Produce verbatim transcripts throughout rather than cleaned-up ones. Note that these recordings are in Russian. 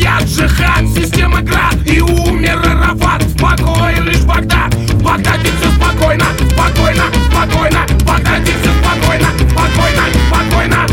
Я джихад, система град, и умер Арафат. В покое лишь Багдад, в Багдаде все спокойно, спокойно, спокойно, в Багдаде все спокойно, спокойно, спокойно.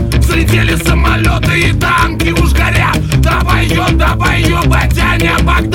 Самолеты и танки уж горят. Давай ее, давай ее, батяня, Багдад.